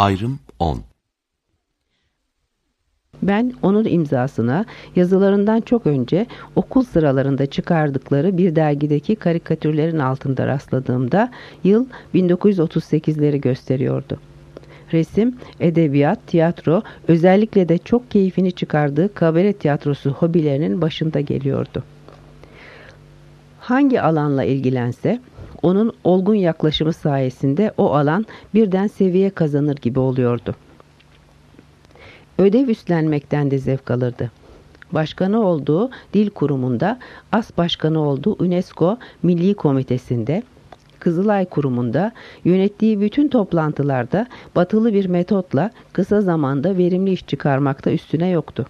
Ayrım 10. Ben onun imzasına yazılarından çok önce okul sıralarında çıkardıkları bir dergideki karikatürlerin altında rastladığımda yıl 1938'leri gösteriyordu. Resim, edebiyat, tiyatro, özellikle de çok keyfini çıkardığı kabare tiyatrosu hobilerinin başında geliyordu. Hangi alanla ilgilense onun olgun yaklaşımı sayesinde o alan birden seviye kazanır gibi oluyordu. Ödev üstlenmekten de zevk alırdı. Başkanı olduğu Dil Kurumu'nda, as başkanı olduğu UNESCO Milli Komitesi'nde, Kızılay Kurumu'nda, yönettiği bütün toplantılarda batılı bir metotla kısa zamanda verimli iş çıkarmakta üstüne yoktu.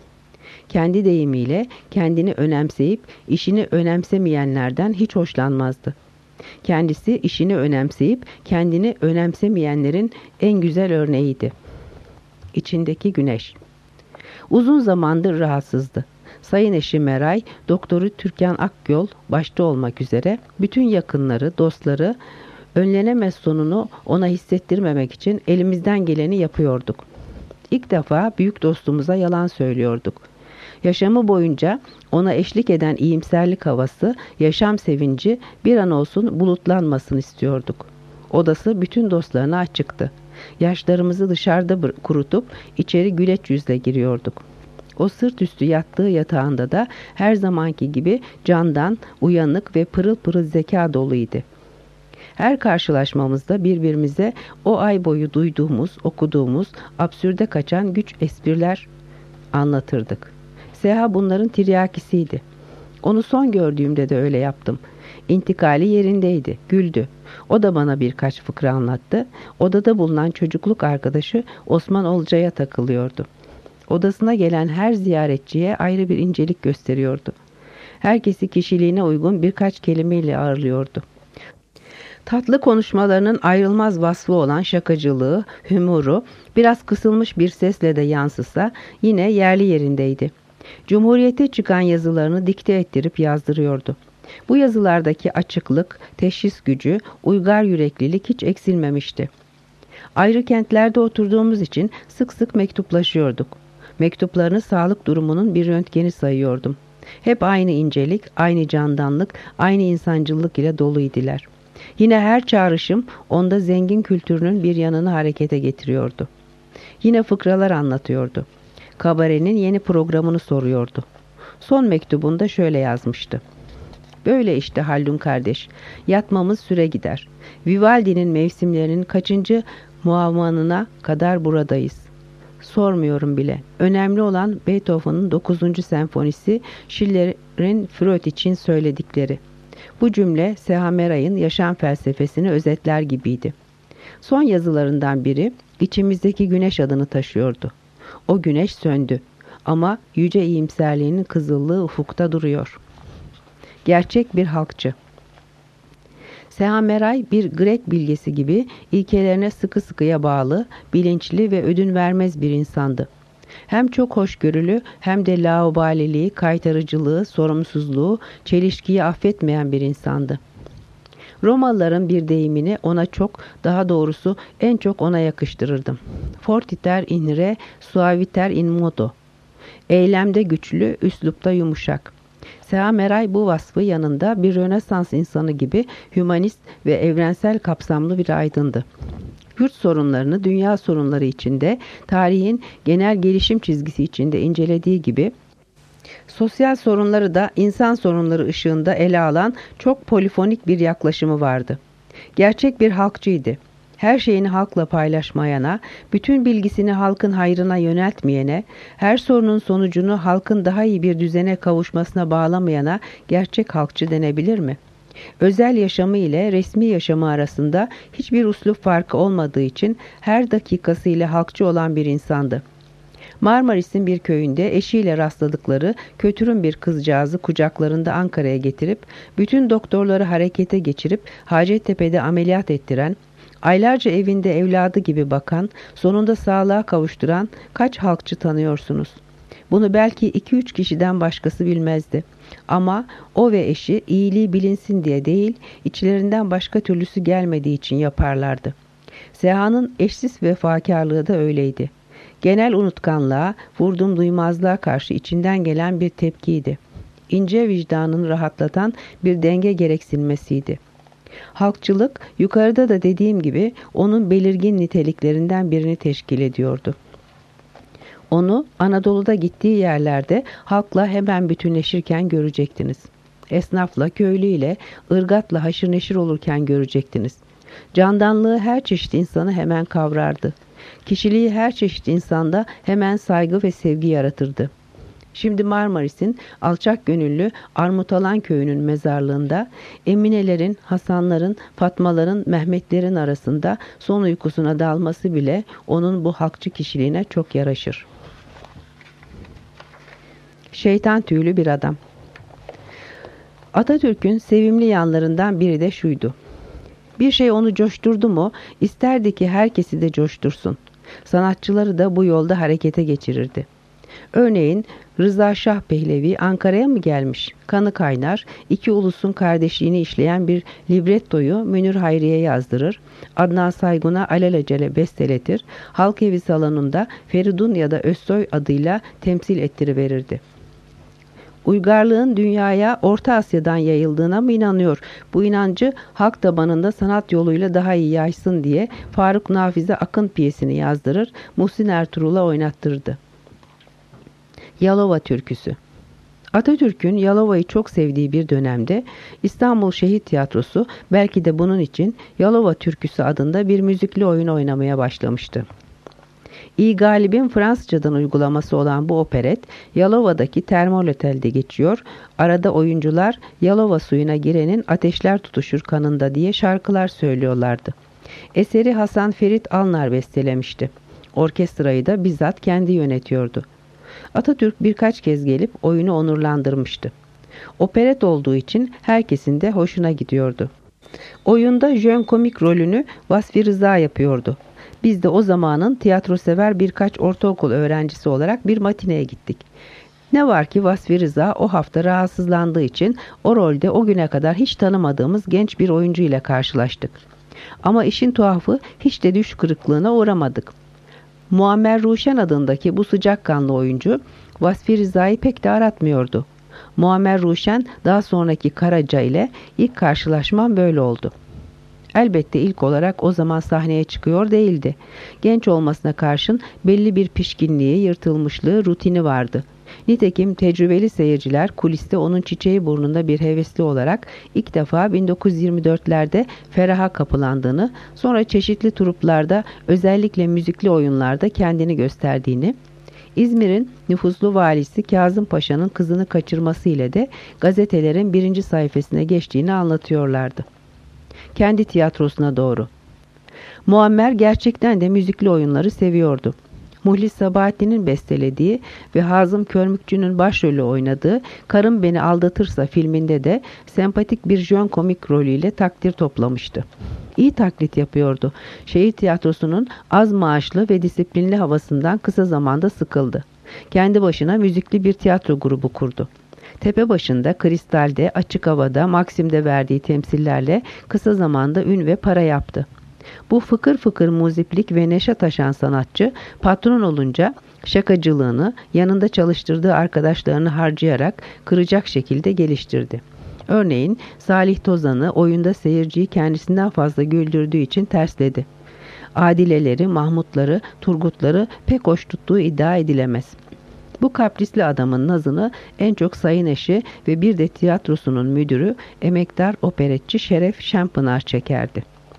Kendi deyimiyle kendini önemseyip işini önemsemeyenlerden hiç hoşlanmazdı. Kendisi işini önemseyip kendini önemsemeyenlerin en güzel örneğiydi. İçindeki güneş. Uzun zamandır rahatsızdı. Sayın eşi Meray, doktoru Türkan Akyol başta olmak üzere bütün yakınları, dostları önlenemez sonunu ona hissettirmemek için elimizden geleni yapıyorduk. İlk defa büyük dostumuza yalan söylüyorduk. Yaşamı boyunca ona eşlik eden iyimserlik havası, yaşam sevinci bir an olsun bulutlanmasın istiyorduk. Odası bütün dostlarına açıktı. Yaşlarımızı dışarıda kurutup içeri güleç yüzle giriyorduk. O sırt üstü yattığı yatağında da her zamanki gibi candan, uyanık ve pırıl pırıl zeka doluydu. Her karşılaşmamızda birbirimize o ay boyu duyduğumuz, okuduğumuz, absürde kaçan güç espriler anlatırdık. Seha bunların tiryakisiydi. Onu son gördüğümde de öyle yaptım. İntikali yerindeydi, güldü. O da bana birkaç fıkra anlattı. Odada bulunan çocukluk arkadaşı Osman Olcay'a takılıyordu. Odasına gelen her ziyaretçiye ayrı bir incelik gösteriyordu. Herkesi kişiliğine uygun birkaç kelimeyle ağırlıyordu. Tatlı konuşmalarının ayrılmaz vasfı olan şakacılığı, hümuru biraz kısılmış bir sesle de yansısa yine yerli yerindeydi. Cumhuriyete çıkan yazılarını dikte ettirip yazdırıyordu. Bu yazılardaki açıklık, teşhis gücü, uygar yüreklilik hiç eksilmemişti. Ayrı kentlerde oturduğumuz için sık sık mektuplaşıyorduk. Mektuplarını sağlık durumunun bir röntgeni sayıyordum. Hep aynı incelik, aynı candanlık, aynı insancılık ile doluydiler. Yine her çağrışım onda zengin kültürünün bir yanını harekete getiriyordu. Yine fıkralar anlatıyordu. Kabarenin yeni programını soruyordu. Son mektubunda şöyle yazmıştı. Böyle işte Haldun kardeş, yatmamız süre gider. Vivaldi'nin mevsimlerinin kaçıncı muavvanına kadar buradayız. Sormuyorum bile. Önemli olan Beethoven'ın 9. senfonisi, Schiller'in Freud için söyledikleri. Bu cümle Seha Meray'ın yaşam felsefesini özetler gibiydi. Son yazılarından biri içimizdeki güneş adını taşıyordu. O güneş söndü ama yüce iyimserliğinin kızıllığı ufukta duruyor. Gerçek bir halkçı. Seha Meray bir Grek bilgesi gibi ilkelerine sıkı sıkıya bağlı, bilinçli ve ödün vermez bir insandı. Hem çok hoşgörülü hem de laubaliliği, kaytarıcılığı, sorumsuzluğu, çelişkiyi affetmeyen bir insandı. Romalıların bir deyimini ona çok, daha doğrusu en çok ona yakıştırırdım. Fortiter in re, suaviter in modo. Eylemde güçlü, üslupta yumuşak. Seha Meray bu vasfı yanında bir Rönesans insanı gibi hümanist ve evrensel kapsamlı bir aydındı. Yurt sorunlarını dünya sorunları içinde, tarihin genel gelişim çizgisi içinde incelediği gibi, sosyal sorunları da insan sorunları ışığında ele alan çok polifonik bir yaklaşımı vardı. Gerçek bir halkçıydı. Her şeyini halkla paylaşmayana, bütün bilgisini halkın hayrına yöneltmeyene, her sorunun sonucunu halkın daha iyi bir düzene kavuşmasına bağlamayana gerçek halkçı denebilir mi? Özel yaşamı ile resmi yaşamı arasında hiçbir üslup farkı olmadığı için her dakikasıyla halkçı olan bir insandı. Marmaris'in bir köyünde eşiyle rastladıkları kötürüm bir kızcağızı kucaklarında Ankara'ya getirip, bütün doktorları harekete geçirip Hacettepe'de ameliyat ettiren, aylarca evinde evladı gibi bakan, sonunda sağlığa kavuşturan kaç halkçı tanıyorsunuz? Bunu belki 2-3 kişiden başkası bilmezdi. Ama o ve eşi iyiliği bilinsin diye değil, içlerinden başka türlüsü gelmediği için yaparlardı. Seha'nın eşsiz vefakarlığı da öyleydi. Genel unutkanlığa, vurdum duymazlığa karşı içinden gelen bir tepkiydi. İnce vicdanını rahatlatan bir denge gereksinmesiydi. Halkçılık, yukarıda da dediğim gibi onun belirgin niteliklerinden birini teşkil ediyordu. Onu Anadolu'da gittiği yerlerde halkla hemen bütünleşirken görecektiniz. Esnafla, köylüyle, ırgatla haşır neşir olurken görecektiniz. Candanlığı her çeşit insanı hemen kavrardı. Kişiliği her çeşit insanda hemen saygı ve sevgi yaratırdı. Şimdi Marmaris'in alçak gönüllü Armutalan köyünün mezarlığında Eminelerin, Hasanların, Fatmaların, Mehmetlerin arasında son uykusuna dalması bile onun bu halkçı kişiliğine çok yaraşır. Şeytan tüylü bir adam. Atatürk'ün sevimli yanlarından biri de şuydu. Bir şey onu coşturdu mu, isterdi ki herkesi de coştursun. Sanatçıları da bu yolda harekete geçirirdi. Örneğin Rıza Şah Pehlevi Ankara'ya mı gelmiş? Kanı kaynar, iki ulusun kardeşliğini işleyen bir librettoyu Münir Hayri'ye yazdırır, Adnan Saygun'a alelacele besteletir, halk evi salonunda Feridun ya da Özsoy adıyla temsil ettiriverirdi. Uygarlığın dünyaya Orta Asya'dan yayıldığına mı inanıyor? Bu inancı halk tabanında sanat yoluyla daha iyi yaysın diye Faruk Nafize Akın piyesini yazdırır, Muhsin Ertuğrul'a oynattırdı. Yalova Türküsü. Atatürk'ün Yalova'yı çok sevdiği bir dönemde İstanbul Şehit Tiyatrosu belki de bunun için Yalova Türküsü adında bir müzikli oyun oynamaya başlamıştı. İ Galip'in Fransızcadan uygulaması olan bu operet Yalova'daki Termol Otel'de geçiyor. Arada oyuncular Yalova suyuna girenin ateşler tutuşur kanında diye şarkılar söylüyorlardı. Eseri Hasan Ferit Alnar bestelemişti. Orkestrayı da bizzat kendi yönetiyordu. Atatürk birkaç kez gelip oyunu onurlandırmıştı. Operet olduğu için herkesin de hoşuna gidiyordu. Oyunda jön komik rolünü Vasfi Rıza yapıyordu. Biz de o zamanın tiyatrosever birkaç ortaokul öğrencisi olarak bir matineye gittik. Ne var ki Vasfi Rıza o hafta rahatsızlandığı için o rolde o güne kadar hiç tanımadığımız genç bir oyuncu ile karşılaştık. Ama işin tuhafı hiç de düş kırıklığına uğramadık. Muammer Ruşen adındaki bu sıcakkanlı oyuncu Vasfi Rıza'yı pek de aratmıyordu. Muammer Ruşen daha sonraki Karaca ile ilk karşılaşmam böyle oldu. Elbette ilk olarak o zaman sahneye çıkıyor değildi. Genç olmasına karşın belli bir pişkinliği, yırtılmışlığı, rutini vardı. Nitekim tecrübeli seyirciler kuliste onun çiçeği burnunda bir hevesli olarak ilk defa 1924'lerde feraha kapılandığını, sonra çeşitli truplarda özellikle müzikli oyunlarda kendini gösterdiğini, İzmir'in nüfuzlu valisi Kazım Paşa'nın kızını kaçırması ile de gazetelerin birinci sayfasına geçtiğini anlatıyorlardı. Kendi tiyatrosuna doğru. Muammer gerçekten de müzikli oyunları seviyordu. Muhlis Sabahattin'in bestelediği ve Hazım Körmükçü'nün başrolü oynadığı Karım Beni Aldatırsa filminde de sempatik bir jön komik rolüyle takdir toplamıştı. İyi taklit yapıyordu. Şehir tiyatrosunun az maaşlı ve disiplinli havasından kısa zamanda sıkıldı. Kendi başına müzikli bir tiyatro grubu kurdu. Tepe başında, Kristal'de, Açık Hava'da, Maksim'de verdiği temsillerle kısa zamanda ün ve para yaptı. Bu fıkır fıkır muziplik ve neşe taşan sanatçı patron olunca şakacılığını yanında çalıştırdığı arkadaşlarını harcayarak kıracak şekilde geliştirdi. Örneğin Salih Tozan'ı oyunda seyirciyi kendisinden fazla güldürdüğü için tersledi. Adileleri, Mahmutları, Turgutları pek hoş tuttuğu iddia edilemez. Bu kaprisli adamın nazını en çok sayın eşi ve bir de tiyatrosunun müdürü emektar operetçi Şeref Şenpınar çekerdi.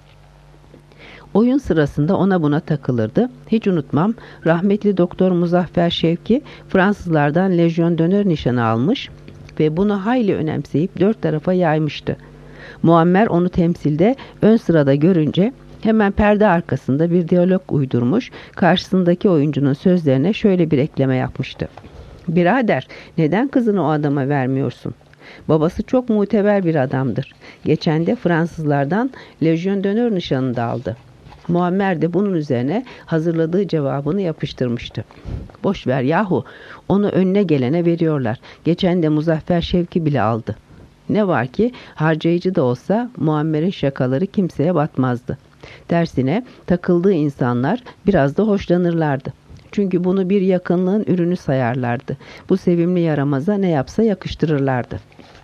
Oyun sırasında ona buna takılırdı. Hiç unutmam, rahmetli Doktor Muzaffer Şevki Fransızlardan Lejyon d'Honneur nişanı almış ve bunu hayli önemseyip dört tarafa yaymıştı. Muammer onu temsilde ön sırada görünce hemen perde arkasında bir diyalog uydurmuş, karşısındaki oyuncunun sözlerine şöyle bir ekleme yapmıştı. "Birader, neden kızını o adama vermiyorsun? Babası çok muteber bir adamdır. Geçen de Fransızlardan Lejyon d'Honneur nişanını da aldı." Muammer de bunun üzerine hazırladığı cevabını yapıştırmıştı. "Boş ver yahu, onu önüne gelene veriyorlar. Geçen de Muzaffer Şevki bile aldı." Ne var ki harcayıcı da olsa Muammer'in şakaları kimseye batmazdı. Tersine takıldığı insanlar biraz da hoşlanırlardı. Çünkü bunu bir yakınlığın ürünü sayarlardı. Bu sevimli yaramaza ne yapsa yakıştırırlardı.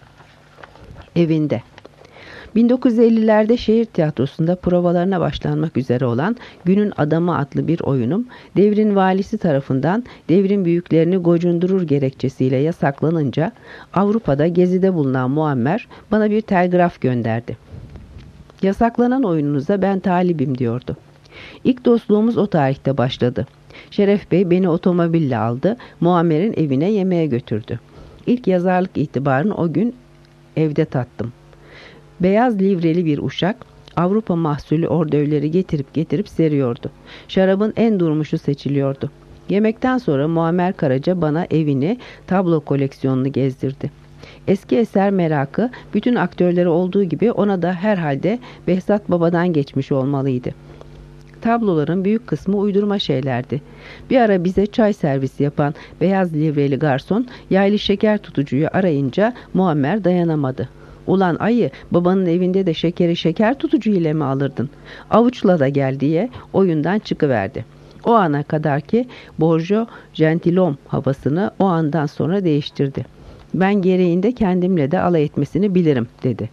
Evinde. 1950'lerde şehir tiyatrosunda provalarına başlanmak üzere olan Günün Adamı adlı bir oyunum, devrin valisi tarafından devrin büyüklerini gocundurur gerekçesiyle yasaklanınca Avrupa'da gezide bulunan Muammer bana bir telgraf gönderdi. Yasaklanan oyununuza ben talibim diyordu. İlk dostluğumuz o tarihte başladı. Şeref Bey beni otomobille aldı, Muammer'in evine yemeğe götürdü. İlk yazarlık itibarını o gün evde tattım. Beyaz livreli bir uşak Avrupa mahsulü ordövleri getirip seriyordu. Şarabın en durmuşu seçiliyordu. Yemekten sonra Muammer Karaca bana evini, tablo koleksiyonunu gezdirdi. Eski eser merakı bütün aktörleri olduğu gibi ona da herhalde Behzat Baba'dan geçmiş olmalıydı. Tabloların büyük kısmı uydurma şeylerdi. Bir ara bize çay servisi yapan beyaz livreli garson yaylı şeker tutucuyu arayınca Muammer dayanamadı. "Ulan ayı, babanın evinde de şekeri şeker tutucu ile mi alırdın? Avuçla da gel" diye oyundan çıkıverdi. O ana kadar ki Borjo Gentilhomme havasını o andan sonra değiştirdi. "Ben gereğinde kendimle de alay etmesini bilirim" dedi.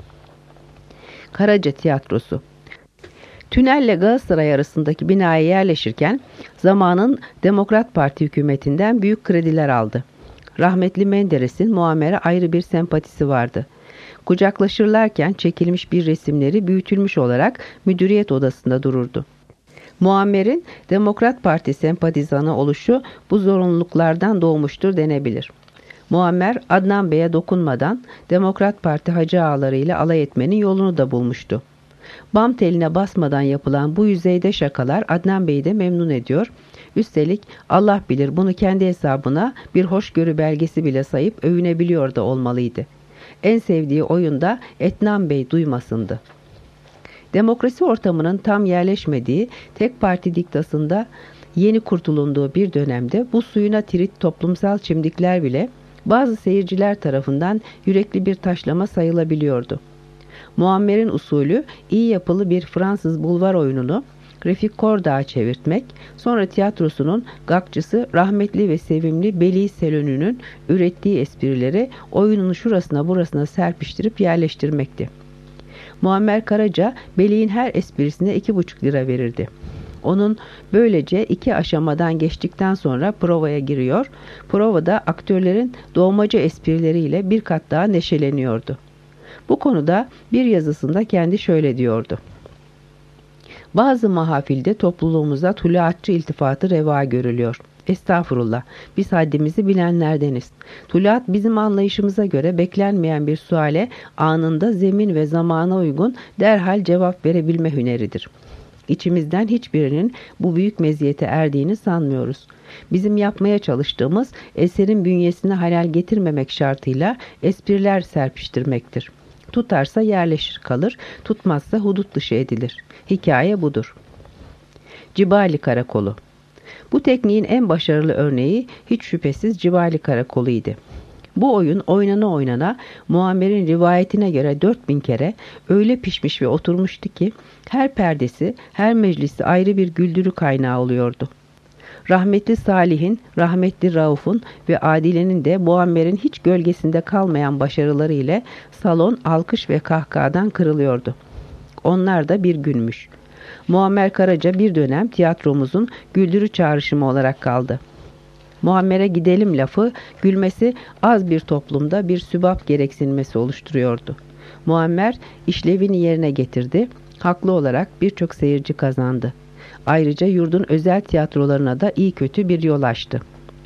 Karaca Tiyatrosu. Tünelle Galatasaray arasındaki binaya yerleşirken zamanın Demokrat Parti hükümetinden büyük krediler aldı. Rahmetli Menderes'in Muammer'e ayrı bir sempatisi vardı. Kucaklaşırlarken çekilmiş bir resimleri büyütülmüş olarak müdüriyet odasında dururdu. Muammer'in Demokrat Parti sempatizanı oluşu bu zorunluluklardan doğmuştur denebilir. Muammer, Adnan Bey'e dokunmadan Demokrat Parti hacı ağalarıyla alay etmenin yolunu da bulmuştu. Bam teline basmadan yapılan bu yüzeyde şakalar Adnan Bey'i de memnun ediyor. Üstelik Allah bilir bunu kendi hesabına bir hoşgörü belgesi bile sayıp övünebiliyor da olmalıydı. En sevdiği oyunda Etnan Bey duymasındı. Demokrasi ortamının tam yerleşmediği, tek parti diktasında yeni kurtulunduğu bir dönemde bu suyuna tirit toplumsal çimdikler bile bazı seyirciler tarafından yürekli bir taşlama sayılabiliyordu. Muammer'in usulü iyi yapılı bir Fransız bulvar oyununu Refik Kordağ'a çevirtmek, sonra tiyatrosunun gakçısı rahmetli ve sevimli Beli Selönü'nün ürettiği esprileri oyunun şurasına burasına serpiştirip yerleştirmekti. Muammer Karaca, Beli'nin her esprisine 2,5 lira verirdi. Onun böylece 2 aşamadan geçtikten sonra provaya giriyor, provada aktörlerin doğmaca esprileriyle bir kat daha neşeleniyordu. Bu konuda bir yazısında kendi şöyle diyordu. "Bazı mahafilde topluluğumuza tuluatçı iltifatı reva görülüyor. Estağfurullah, biz haddimizi bilenlerdeniz. Tuluat bizim anlayışımıza göre beklenmeyen bir suale anında zemin ve zamana uygun derhal cevap verebilme hüneridir. İçimizden hiçbirinin bu büyük meziyete erdiğini sanmıyoruz. Bizim yapmaya çalıştığımız eserin bünyesine halal getirmemek şartıyla espriler serpiştirmektir. Tutarsa yerleşir kalır, tutmazsa hudut dışı edilir. Hikaye budur." Cibali Karakolu. Bu tekniğin en başarılı örneği hiç şüphesiz Cibali Karakolu'ydu. Bu oyun oynana Muammer'in rivayetine göre 4000 kere öyle pişmiş ve oturmuştu ki her perdesi, her meclisi ayrı bir güldürü kaynağı oluyordu. Rahmetli Salih'in, rahmetli Rauf'un ve Adile'nin de Muammer'in hiç gölgesinde kalmayan başarıları ile salon alkış ve kahkahadan kırılıyordu. Onlar da bir günmüş. Muammer Karaca bir dönem tiyatromuzun güldürü çağrışımı olarak kaldı. Muammer'e gidelim lafı, gülmesi az bir toplumda bir sübap gereksinmesi oluşturuyordu. Muammer işlevini yerine getirdi, haklı olarak birçok seyirci kazandı. Ayrıca yurdun özel tiyatrolarına da iyi kötü bir yol açtı.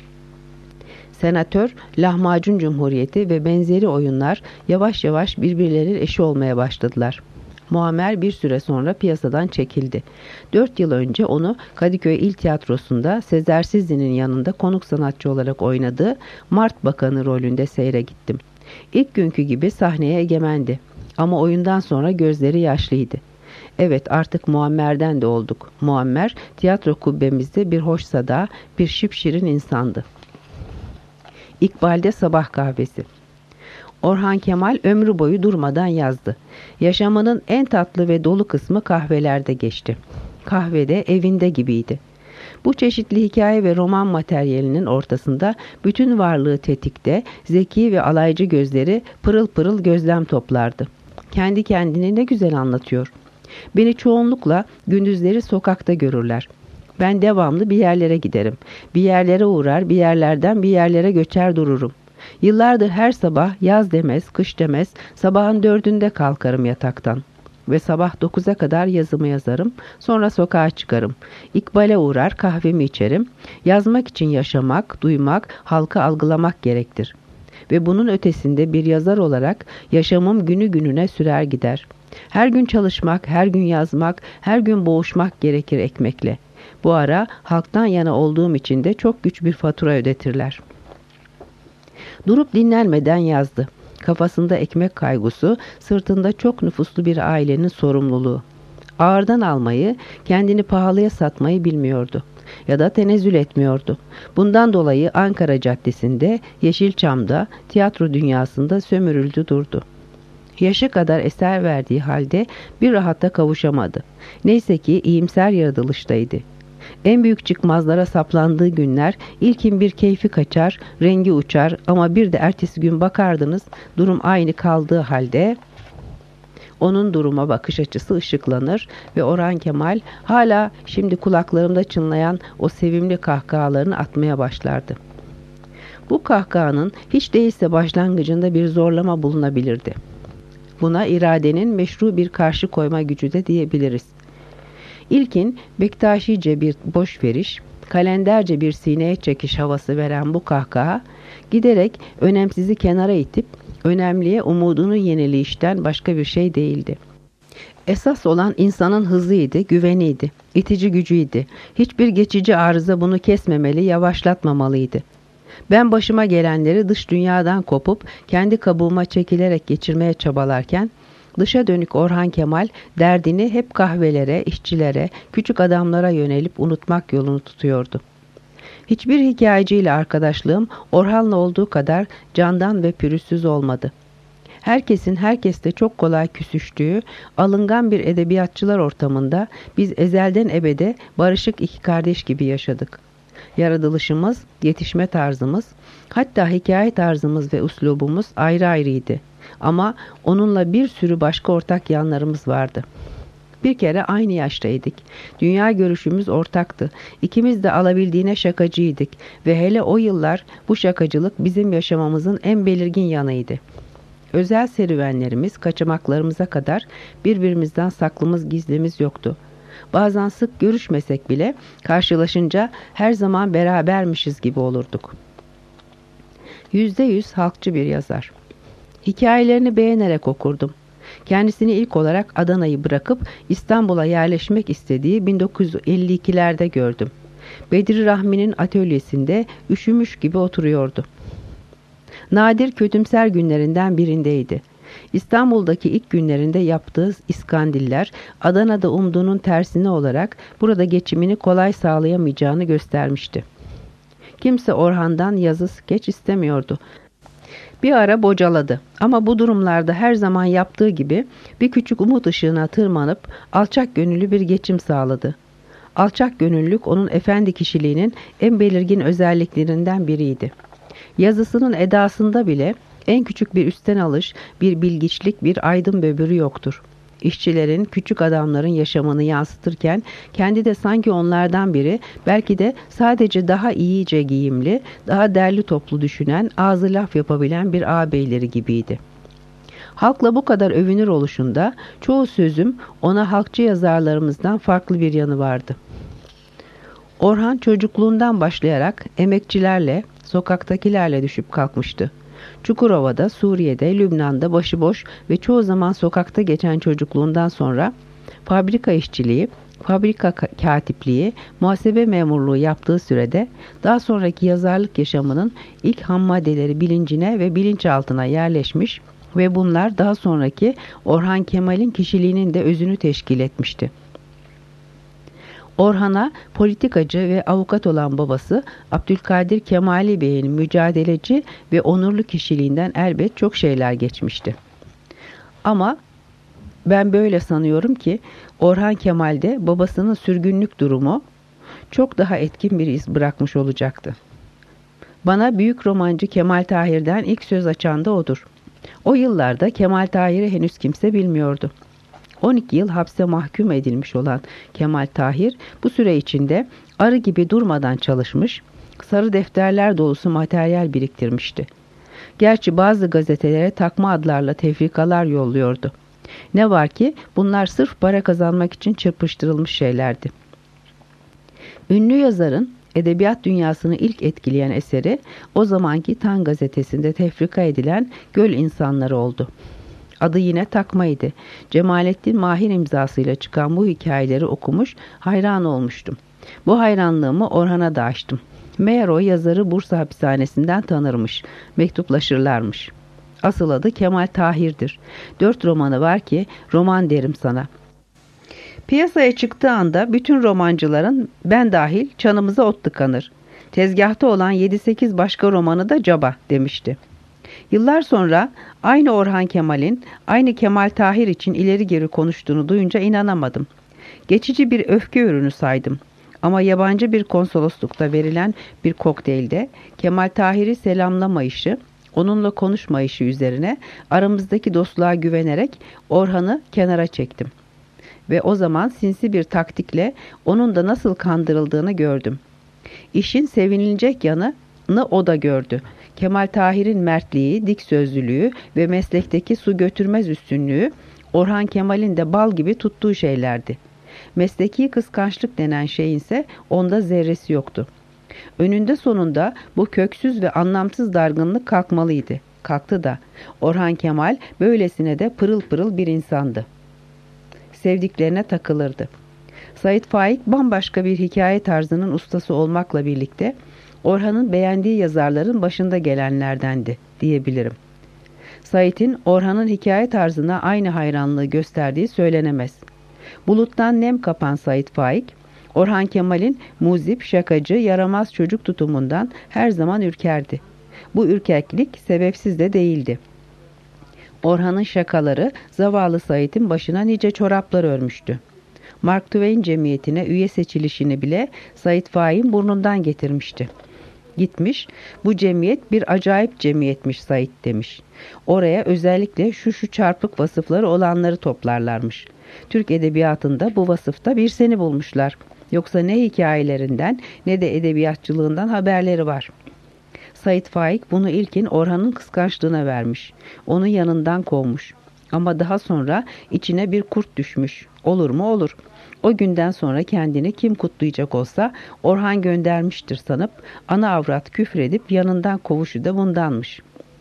Senatör, Lahmacun Cumhuriyeti ve benzeri oyunlar yavaş yavaş birbirlerinin eşi olmaya başladılar. Muammer bir süre sonra piyasadan çekildi. 4 yıl önce onu Kadıköy İl Tiyatrosu'nda Sezer Sizli'nin yanında konuk sanatçı olarak oynadığı Mart Bakanı rolünde seyre gittim. İlk günkü gibi sahneye egemendi. Ama oyundan sonra gözleri yaşlıydı. Evet, artık Muammer'den de olduk. Muammer tiyatro kubbemizde bir hoş sada, bir şipşirin insandı. İkbal'de sabah kahvesi. Orhan Kemal ömrü boyu durmadan yazdı. Yaşamının en tatlı ve dolu kısmı kahvelerde geçti. Kahvede evinde gibiydi. Bu çeşitli hikaye ve roman materyalinin ortasında bütün varlığı tetikte, zeki ve alaycı gözleri pırıl pırıl gözlem toplardı. Kendi kendini ne güzel anlatıyor. Beni çoğunlukla gündüzleri sokakta görürler. Ben devamlı bir yerlere giderim. Bir yerlere uğrar, bir yerlerden bir yerlere göçer dururum. Yıllardır her sabah yaz demez, kış demez, sabahın 4'ünde kalkarım yataktan. Ve sabah 9'a kadar yazımı yazarım, sonra sokağa çıkarım. İkbale uğrar, kahvemi içerim. Yazmak için yaşamak, duymak, halka algılamak gerektir. Ve bunun ötesinde bir yazar olarak yaşamım günü gününe sürer gider. Her gün çalışmak, her gün yazmak, her gün boğuşmak gerekir ekmekle. Bu ara halktan yana olduğum için de çok güç bir fatura ödetirler. Durup dinlenmeden yazdı. Kafasında ekmek kaygısı, sırtında çok nüfuslu bir ailenin sorumluluğu. Ağırdan almayı, kendini pahalıya satmayı bilmiyordu. Ya da tenezzül etmiyordu. Bundan dolayı Ankara Caddesi'nde, Yeşilçam'da, tiyatro dünyasında sömürüldü durdu. Yaşı kadar eser verdiği halde bir rahata kavuşamadı. Neyse ki iyimser yaratılıştaydı. En büyük çıkmazlara saplandığı günler ilkin bir keyfi kaçar, rengi uçar ama bir de ertesi gün bakardınız durum aynı kaldığı halde onun duruma bakış açısı ışıklanır ve Orhan Kemal hala şimdi kulaklarımda çınlayan o sevimli kahkahalarını atmaya başlardı. Bu kahkahanın hiç değilse başlangıcında bir zorlama bulunabilirdi. Buna iradenin meşru bir karşı koyma gücü de diyebiliriz. İlkin Bektaşice bir boş veriş, kalenderce bir sineye çekiş havası veren bu kahkaha, giderek önemsizi kenara itip, önemliye umudunu yenileyişten başka bir şey değildi. Esas olan insanın hızıydı, güveniydi, itici gücüydü. Hiçbir geçici arıza bunu kesmemeli, yavaşlatmamalıydı. Ben başıma gelenleri dış dünyadan kopup kendi kabuğuma çekilerek geçirmeye çabalarken, dışa dönük Orhan Kemal derdini hep kahvelere, işçilere, küçük adamlara yönelip unutmak yolunu tutuyordu. Hiçbir hikayeciyle arkadaşlığım Orhan'la olduğu kadar candan ve pürüzsüz olmadı. Herkesin herkesle çok kolay küsüştüğü, alıngan bir edebiyatçılar ortamında biz ezelden ebede barışık iki kardeş gibi yaşadık. Yaratılışımız, yetişme tarzımız, hatta hikaye tarzımız ve üslubumuz ayrı ayrıydı. Ama onunla bir sürü başka ortak yanlarımız vardı. Bir kere aynı yaştaydık. Dünya görüşümüz ortaktı. İkimiz de alabildiğine şakacıydık ve hele o yıllar bu şakacılık bizim yaşamamızın en belirgin yanıydı. Özel serüvenlerimiz, kaçamaklarımıza kadar birbirimizden saklımız gizlimiz yoktu. Bazen sık görüşmesek bile karşılaşınca her zaman berabermişiz gibi olurduk. %100 halkçı bir yazar. Hikayelerini beğenerek okurdum. Kendisini ilk olarak Adana'yı bırakıp İstanbul'a yerleşmek istediği 1952'lerde gördüm. Bedri Rahmi'nin atölyesinde üşümüş gibi oturuyordu. Nadir kötümser günlerinden birindeydi. İstanbul'daki ilk günlerinde yaptığı iskandiller Adana'da umduğunun tersine olarak burada geçimini kolay sağlayamayacağını göstermişti. Kimse Orhan'dan yazı skeç istemiyordu. Bir ara bocaladı ama bu durumlarda her zaman yaptığı gibi bir küçük umut ışığına tırmanıp alçak gönüllü bir geçim sağladı. Alçak gönüllülük onun efendi kişiliğinin en belirgin özelliklerinden biriydi. Yazısının edasında bile en küçük bir üstten alış, bir bilgiçlik, bir aydın böbürü yoktur. İşçilerin, küçük adamların yaşamını yansıtırken kendi de sanki onlardan biri, belki de sadece daha iyice giyimli, daha derli toplu düşünen, ağzı laf yapabilen bir ağabeyleri gibiydi. Halkla bu kadar övünür oluşunda çoğu sözüm ona halkçı yazarlarımızdan farklı bir yanı vardı. Orhan çocukluğundan başlayarak emekçilerle, sokaktakilerle düşüp kalkmıştı. Çukurova'da, Suriye'de, Lübnan'da başıboş ve çoğu zaman sokakta geçen çocukluğundan sonra fabrika işçiliği, fabrika katipliği, muhasebe memurluğu yaptığı sürede daha sonraki yazarlık yaşamının ilk ham maddeleri bilincine ve bilinçaltına yerleşmiş ve bunlar daha sonraki Orhan Kemal'in kişiliğinin de özünü teşkil etmişti. Orhan'a politikacı ve avukat olan babası Abdülkadir Kemali Bey'in mücadeleci ve onurlu kişiliğinden elbet çok şeyler geçmişti. Ama ben böyle sanıyorum ki Orhan Kemal'de babasının sürgünlük durumu çok daha etkin bir iz bırakmış olacaktı. Bana büyük romancı Kemal Tahir'den ilk söz açan da odur. O yıllarda Kemal Tahir'i henüz kimse bilmiyordu. 12 yıl hapse mahkum edilmiş olan Kemal Tahir bu süre içinde arı gibi durmadan çalışmış, sarı defterler dolusu materyal biriktirmişti. Gerçi bazı gazetelere takma adlarla tefrikalar yolluyordu. Ne var ki bunlar sırf para kazanmak için çırpıştırılmış şeylerdi. Ünlü yazarın edebiyat dünyasını ilk etkileyen eseri o zamanki Tan gazetesinde tefrika edilen Göl İnsanları oldu. Adı yine takmaydı. Cemalettin Mahir imzasıyla çıkan bu hikayeleri okumuş, hayran olmuştum. Bu hayranlığımı Orhan'a da açtım. Meğer o yazarı Bursa hapishanesinden tanırmış, mektuplaşırlarmış. Asıl adı Kemal Tahir'dir. 4 romanı var ki roman derim sana. Piyasaya çıktığı anda bütün romancıların ben dahil çanımıza ot tıkanır. Tezgahta olan 7-8 başka romanı da caba demişti. Yıllar sonra aynı Orhan Kemal'in aynı Kemal Tahir için ileri geri konuştuğunu duyunca inanamadım. Geçici bir öfke ürünü saydım. Ama yabancı bir konsoloslukta verilen bir kokteylde Kemal Tahir'i selamlamayışı, onunla konuşmayışı üzerine aramızdaki dostluğa güvenerek Orhan'ı kenara çektim. Ve o zaman sinsi bir taktikle onun da nasıl kandırıldığını gördüm. İşin sevinilecek yanını o da gördü. Kemal Tahir'in mertliği, dik sözlülüğü ve meslekteki su götürmez üstünlüğü Orhan Kemal'in de bal gibi tuttuğu şeylerdi. Mesleki kıskançlık denen şeyin ise onda zerresi yoktu. Önünde sonunda bu köksüz ve anlamsız dargınlık kalkmalıydı. Kalktı da. Orhan Kemal böylesine de pırıl pırıl bir insandı. Sevdiklerine takılırdı. Sait Faik bambaşka bir hikaye tarzının ustası olmakla birlikte Orhan'ın beğendiği yazarların başında gelenlerdendi diyebilirim. Sait'in Orhan'ın hikaye tarzına aynı hayranlığı gösterdiği söylenemez. Buluttan nem kapan Sait Faik, Orhan Kemal'in muzip, şakacı, yaramaz çocuk tutumundan her zaman ürkerdi. Bu ürkeklik sebepsiz de değildi. Orhan'ın şakaları zavallı Sait'in başına nice çoraplar örmüştü. Mark Twain cemiyetine üye seçilişini bile Sait Faik'in burnundan getirmişti. Gitmiş, bu cemiyet bir acayip cemiyetmiş Sait demiş. Oraya özellikle şu çarpık vasıfları olanları toplarlarmış. Türk edebiyatında bu vasıfta bir seni bulmuşlar. Yoksa ne hikayelerinden ne de edebiyatçılığından haberleri var. Sait Faik bunu ilkin Orhan'ın kıskançlığına vermiş. Onu yanından kovmuş. Ama daha sonra içine bir kurt düşmüş. Olur mu olur. O günden sonra kendini kim kutlayacak olsa Orhan göndermiştir sanıp ana avrat küfredip yanından kovuşu da bundanmış.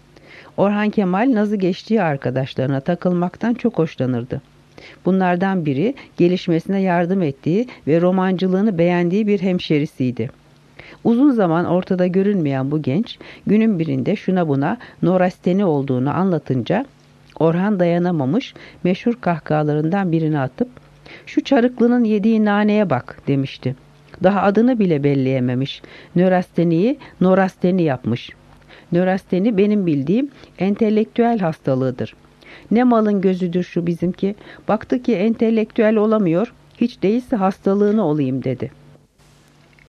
Orhan Kemal nazı geçtiği arkadaşlarına takılmaktan çok hoşlanırdı. Bunlardan biri gelişmesine yardım ettiği ve romancılığını beğendiği bir hemşerisiydi. Uzun zaman ortada görünmeyen bu genç günün birinde şuna buna Norasteni olduğunu anlatınca Orhan dayanamamış, meşhur kahkahalarından birini atıp "Şu çarıklının yediği naneye bak" demişti. Daha adını bile belleyememiş. Nörasteni'yi Norasteni yapmış. Nörasteni benim bildiğim entelektüel hastalığıdır. Ne malın gözüdür şu bizimki. Baktı ki entelektüel olamıyor, hiç değilse hastalığını olayım dedi.